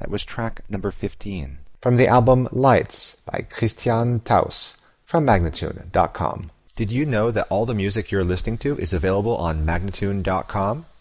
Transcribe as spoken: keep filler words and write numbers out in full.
That was track number fifteen. From the album Lights by Christian Taus from Magnatune dot com. Did you know that all the music you're listening to is available on Magnatune dot com?